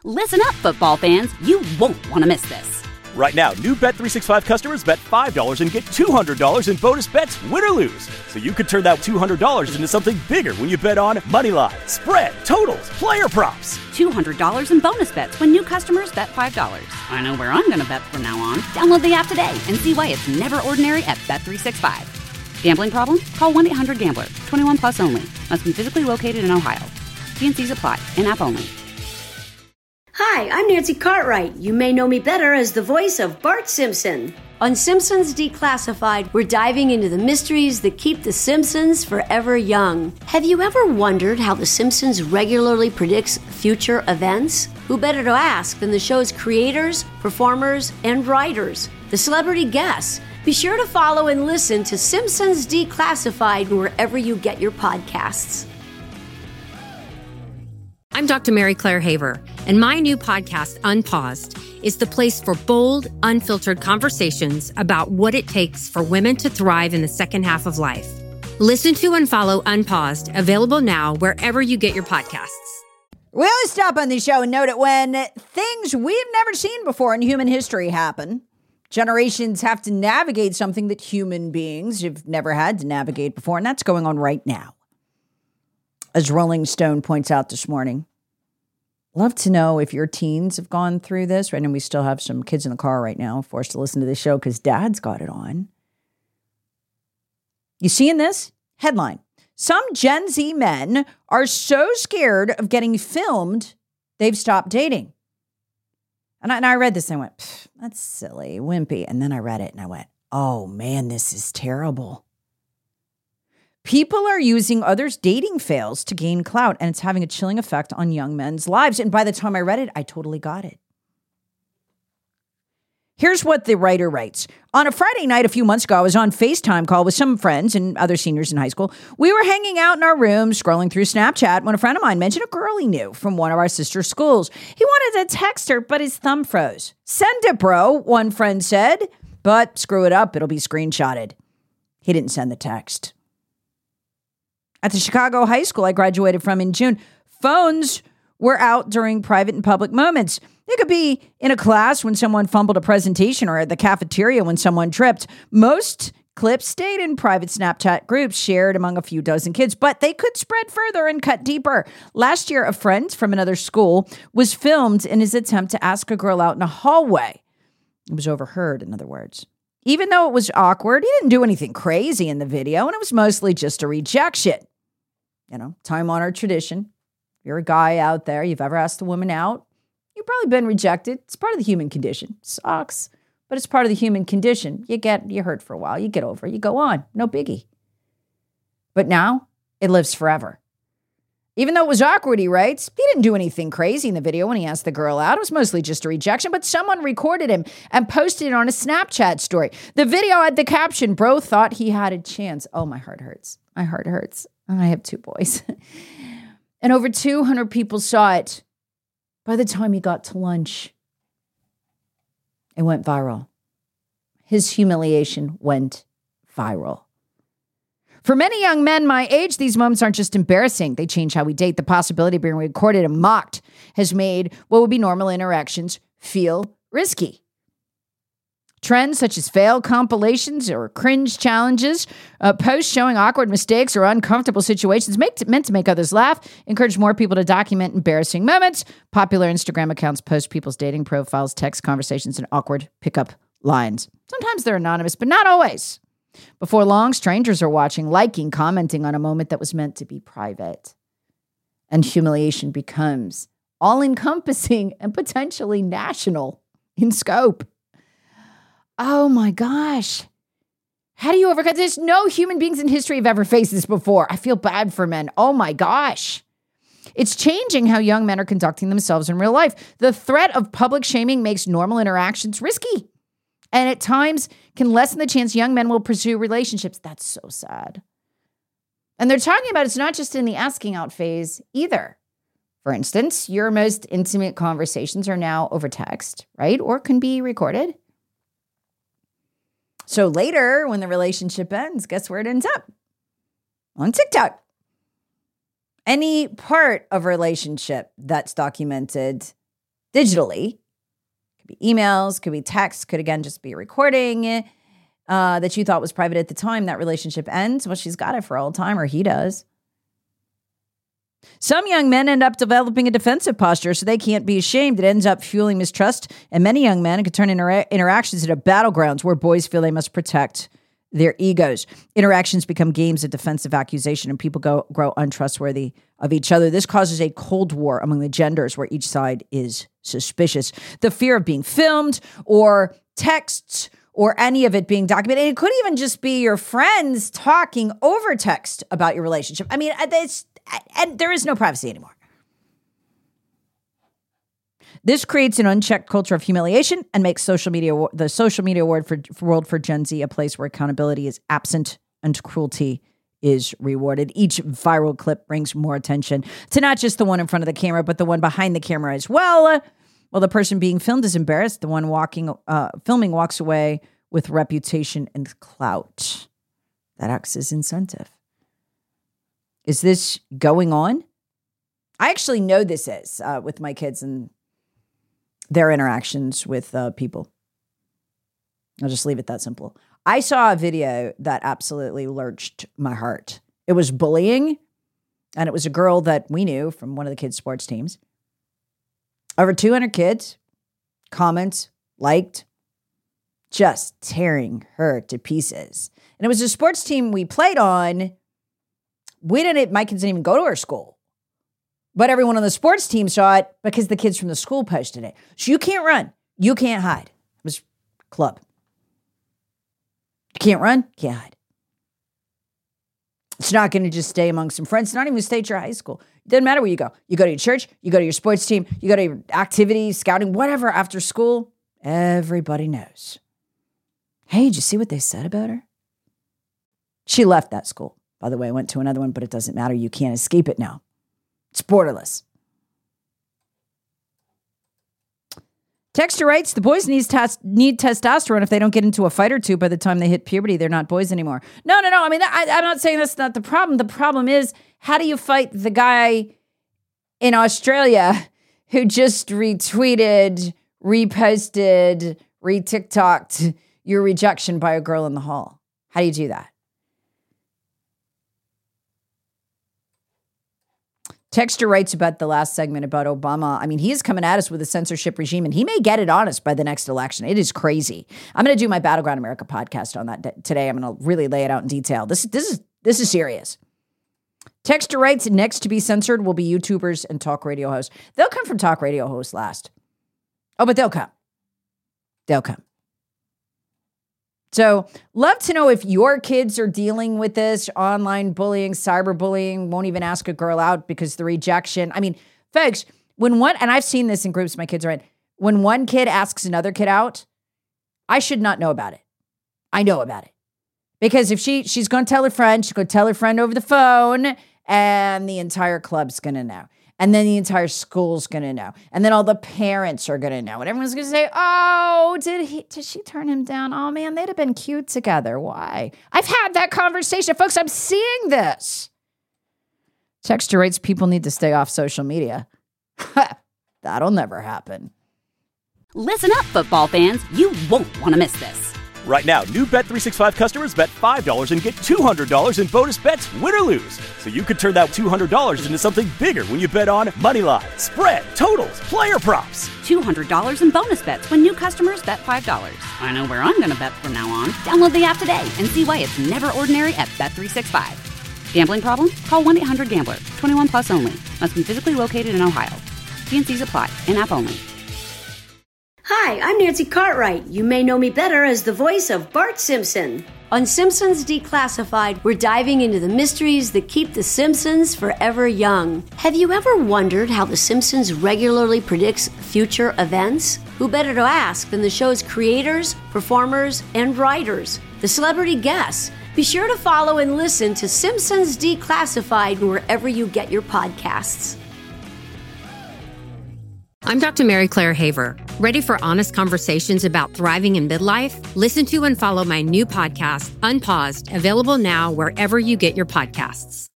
Listen up, football fans. You won't want to miss this. Right now, new Bet365 customers bet $5 and get $200 in bonus bets, win or lose. So you could turn that $200 into something bigger when you bet on moneyline, spread, totals, player props. $200 in bonus bets when new customers bet $5. I know where I'm going to bet from now on. Download the app today and see why it's never ordinary at Bet365. Gambling problem? Call 1-800-GAMBLER. 21 plus only. Must be physically located in Ohio. T&Cs apply. In-app only. Hi, I'm Nancy Cartwright. You may know me better as the voice of Bart Simpson. On Simpsons Declassified, we're diving into the mysteries that keep the Simpsons forever young. Have you ever wondered how the Simpsons regularly predicts future events? Who better to ask than the show's creators, performers, and writers, the celebrity guests? Be sure to follow and listen to Simpsons Declassified wherever you get your podcasts. I'm Dr. Mary Claire Haver, and my new podcast, Unpaused, is the place for bold, unfiltered conversations about what it takes for women to thrive in the second half of life. Listen to and follow Unpaused, available now wherever you get your podcasts. We always stop on the show and note it when things we've never seen before in human history happen. Generations have to navigate something that human beings have never had to navigate before, and that's going on right now. As Rolling Stone points out this morning, love to know if your teens have gone through this. Right, and we still have some kids in the car right now forced to listen to this show because dad's got it on. You seeing this? Headline. Some Gen Z men are so scared of getting filmed, they've stopped dating. And I read this and I went, that's silly, wimpy. And then I read it and I went, oh man, this is terrible. People are using others' dating fails to gain clout, and it's having a chilling effect on young men's lives. And by the time I read it, I totally got it. Here's what the writer writes. On a Friday night a few months ago, I was on FaceTime call with some friends and other seniors in high school. We were hanging out in our room, scrolling through Snapchat, when a friend of mine mentioned a girl he knew from one of our sister schools. He wanted to text her, but his thumb froze. Send it, bro, one friend said. But screw it up, it'll be screenshotted. He didn't send the text. At the Chicago high school I graduated from in June, phones were out during private and public moments. It could be in a class when someone fumbled a presentation or at the cafeteria when someone tripped. Most clips stayed in private Snapchat groups shared among a few dozen kids, but they could spread further and cut deeper. Last year, a friend from another school was filmed in his attempt to ask a girl out in a hallway. It was overheard, in other words. Even though it was awkward, he didn't do anything crazy in the video, and it was mostly just a rejection. You know, time-honored tradition. If you're a guy out there, you've ever asked a woman out, you've probably been rejected. It's part of the human condition. Sucks, but it's part of the human condition. You hurt for a while, you get over it, you go on, no biggie. But now, it lives forever. Even though it was awkward, he writes, he didn't do anything crazy in the video when he asked the girl out. It was mostly just a rejection, but someone recorded him and posted it on a Snapchat story. The video had the caption, bro thought he had a chance. Oh, my heart hurts. My heart hurts. I have 2 boys. And over 200 people saw it. By the time he got to lunch, it went viral. His humiliation went viral. For many young men my age, these moments aren't just embarrassing. They change how we date. The possibility of being recorded and mocked has made what would be normal interactions feel risky. Trends such as fail compilations or cringe challenges, posts showing awkward mistakes or uncomfortable situations meant to make others laugh, encourage more people to document embarrassing moments. Popular Instagram accounts post people's dating profiles, text conversations, and awkward pickup lines. Sometimes they're anonymous, but not always. Before long, strangers are watching, liking, commenting on a moment that was meant to be private. And humiliation becomes all-encompassing and potentially national in scope. Oh my gosh. How do you overcome this? No human beings in history have ever faced this before. I feel bad for men. Oh my gosh. It's changing how young men are conducting themselves in real life. The threat of public shaming makes normal interactions risky. And at times can lessen the chance young men will pursue relationships. That's so sad. And they're talking about it's not just in the asking out phase either. For instance, your most intimate conversations are now over text, right? Or can be recorded. So later, when the relationship ends, guess where it ends up? On TikTok. Any part of a relationship that's documented digitally. Could be emails, could be texts, could again just be a recording that you thought was private at the time. That relationship ends. Well, she's got it for all time, or he does. Some young men end up developing a defensive posture so they can't be ashamed. It ends up fueling mistrust. And many young men can turn interactions into battlegrounds where boys feel they must protect their egos. Interactions become games of defensive accusation, and people grow untrustworthy of each other. This causes a cold war among the genders where each side is suspicious. The fear of being filmed or texts or any of it being documented. And it could even just be your friends talking over text about your relationship. I mean, and there is no privacy anymore. This creates an unchecked culture of humiliation and makes the social media world for Gen Z a place where accountability is absent and cruelty is rewarded. Each viral clip brings more attention to not just the one in front of the camera, but the one behind the camera as well. While the person being filmed is embarrassed, the one filming walks away with reputation and clout. That acts as incentive. Is this going on? I actually know this is with my kids and their interactions with people. I'll just leave it that simple. I saw a video that absolutely lurched my heart. It was bullying, and it was a girl that we knew from one of the kids' sports teams. Over 200 kids, comments, liked, just tearing her to pieces. And it was a sports team we played on. My kids didn't even go to our school. But everyone on the sports team saw it because the kids from the school posted it. So you can't run. You can't hide. It was club. You can't run, can't hide. It's not going to just stay among some friends. It's not even stay at your high school. It doesn't matter where you go. You go to your church, you go to your sports team, you go to your activities, scouting, whatever, after school. Everybody knows. Hey, did you see what they said about her? She left that school. By the way, I went to another one, but it doesn't matter. You can't escape it now. It's borderless. Texter writes, the boys need testosterone. If they don't get into a fight or two by the time they hit puberty, they're not boys anymore. No. I mean, I'm not saying that's not the problem. The problem is, how do you fight the guy in Australia who just retweeted, reposted, re-TikToked your rejection by a girl in the hall? How do you do that? Texter writes about the last segment about Obama. I mean, he is coming at us with a censorship regime, and he may get it on us by the next election. It is crazy. I'm going to do my Battleground America podcast on that today. I'm going to really lay it out in detail. This is serious. Texter writes, next to be censored will be YouTubers and talk radio hosts. They'll come from talk radio hosts last. Oh, but they'll come. They'll come. So, love to know if your kids are dealing with this online bullying, cyberbullying, won't even ask a girl out because the rejection. I mean, folks, and I've seen this in groups my kids are in, when one kid asks another kid out, I should not know about it. I know about it. Because if she's going to tell her friend, she's going to tell her friend over the phone, and the entire club's going to know. And then the entire school's going to know. And then all the parents are going to know. And everyone's going to say, oh, did she turn him down? Oh, man, they'd have been cute together. Why? I've had that conversation. Folks, I'm seeing this. Texter writes, people need to stay off social media. That'll never happen. Listen up, football fans. You won't want to miss this. Right now, new Bet365 customers bet $5 and get $200 in bonus bets, win or lose. So you could turn that $200 into something bigger when you bet on money line, spread, totals, player props. $200 in bonus bets when new customers bet $5. I know where I'm going to bet from now on. Download the app today and see why it's never ordinary at Bet365. Gambling problem? Call 1-800-GAMBLER. 21 plus only. Must be physically located in Ohio. T&Cs apply. In-app only. Hi, I'm Nancy Cartwright. You may know me better as the voice of Bart Simpson. On Simpsons Declassified, we're diving into the mysteries that keep the Simpsons forever young. Have you ever wondered how The Simpsons regularly predicts future events? Who better to ask than the show's creators, performers, and writers, the celebrity guests? Be sure to follow and listen to Simpsons Declassified wherever you get your podcasts. I'm Dr. Mary Claire Haver. Ready for honest conversations about thriving in midlife? Listen to and follow my new podcast, Unpaused, available now wherever you get your podcasts.